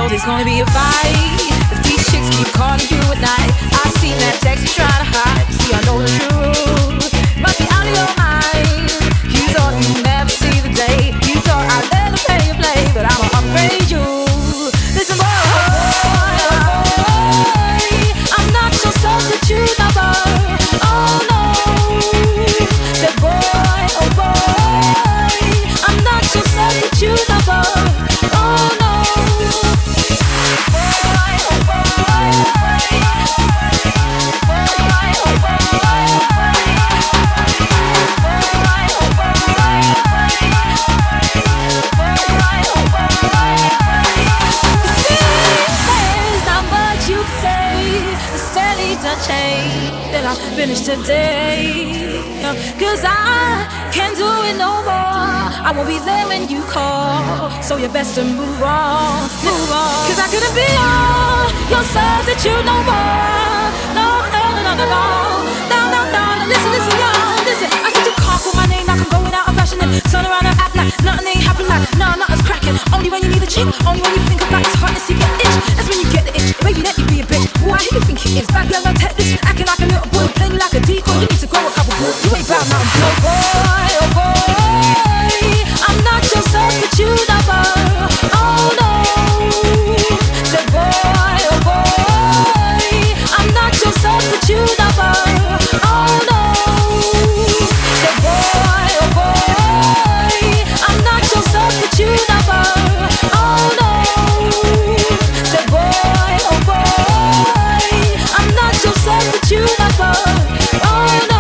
know there's gonna be a fight if these chicks keep calling you at night. I seen that text you're trying to hide. See, I know the truth. Must be out of your mind. You thought you'd never see the day. You thought I'd let them play and play, but I'ma upgrade you. Listen, boy, I'm not your substitute lover. Oh no. Said boy, oh boy, I'm not your substitute lover. Oh no. That I finished today, 'cause I can't do it no more. I won't be there when you call, so you best to move on, move on. 'Cause I couldn't be your substitute no more. No, no, no, no, no, no, no, no, no. Listen, listen, y'all, listen. I said you can't call my name like I'm going out of fashion and turn around and act like nothing ain't happened, like nah, nothing's cracking. Only when you need a chick, only when you think about it's hard to see your itch. That's when you get the itch. Baby, let me be a bitch. Why do you think it is? Bad girl, I take this, acting like a little boy, playing like a decoy. You need to grow a couple boys. You ain't bad, mountain boy. Oh boy, I'm not your substitute lover. Oh no. Say boy, oh boy, I'm not your substitute lover. Oh no. Say boy, oh boy, I'm not your substitute lover. Oh no. Say boy, oh boy, I'm not your substitute lover. Oh no.